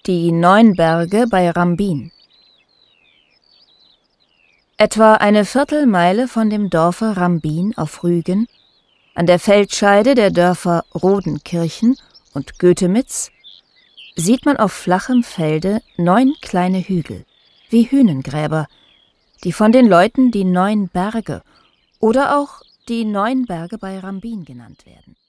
Die 9 Berge bei Rambin. Etwa eine Viertelmeile von dem Dorfe Rambin auf Rügen, an der Feldscheide der Dörfer Rodenkirchen und Götemitz, sieht man auf flachem Felde 9 kleine Hügel, wie Hünengräber, die von den Leuten die 9 Berge oder auch die 9 Berge bei Rambin genannt werden.